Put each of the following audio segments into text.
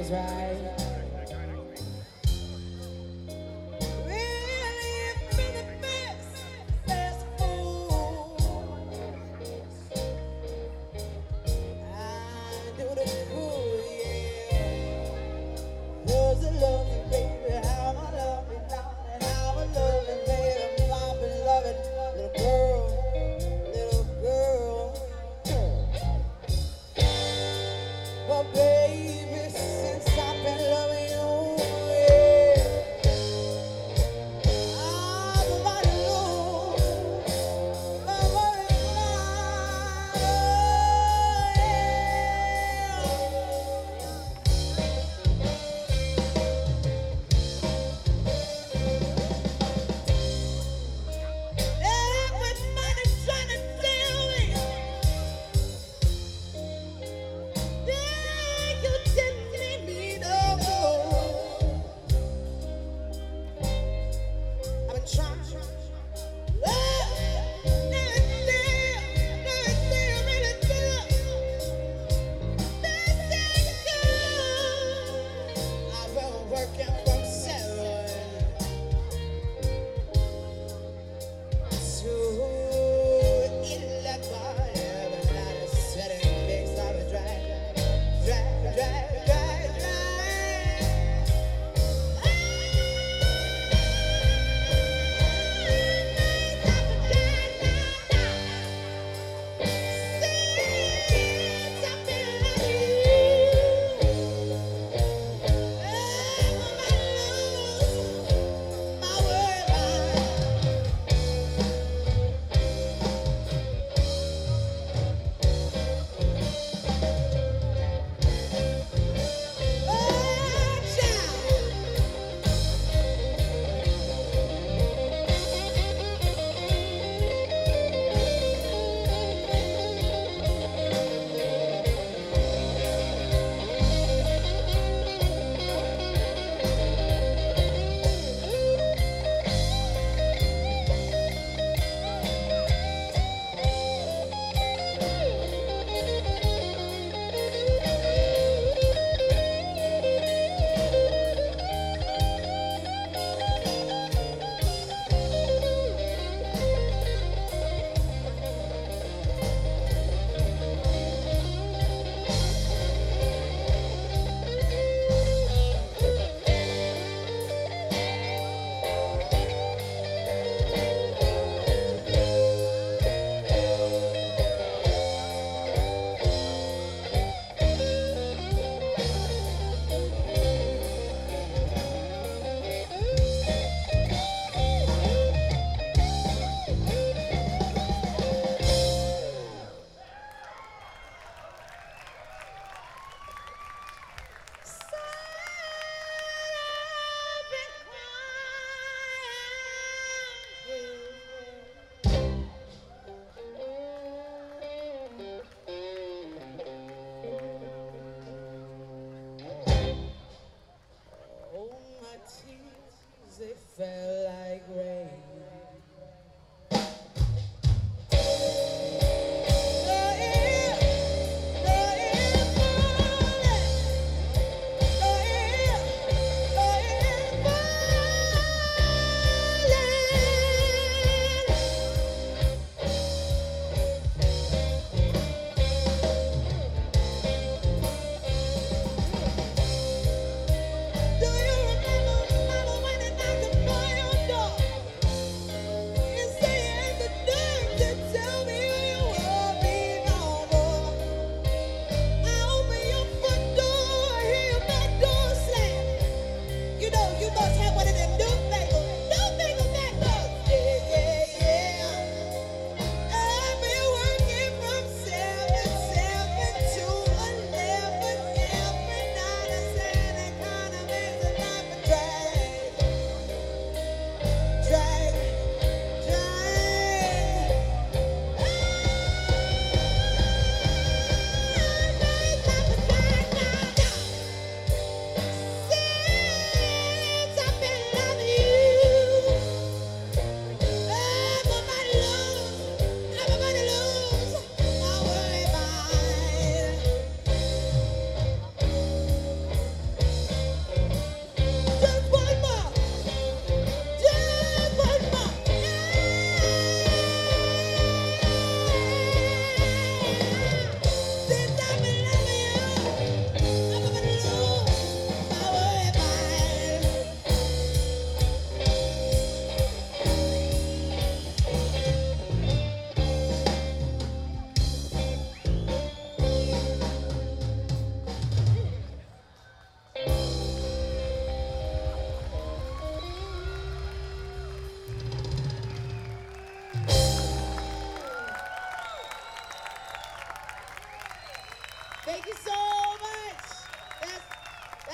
was right. Really been the best fool. I do the cool, yeah. Loves the lovely baby, how I love it, darling, how I love it, baby, my beloved little girl, little girl. But baby, since I've been loving you, yeah, I'm about to lose my worried mind, oh, yeah. Everybody's trying to tell me that you didn't leave me no more. I've been trying. Love, never really feel. That's good. I've been working from 7 to 11. Every night is setting things I've been drag. Oh, my tears, they fell like rain. Do you remember when it knocked upon your door?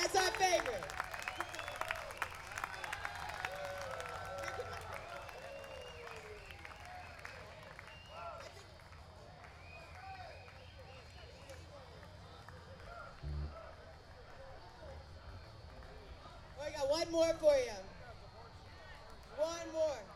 That's our favorite. Oh, I got one more for you. One more.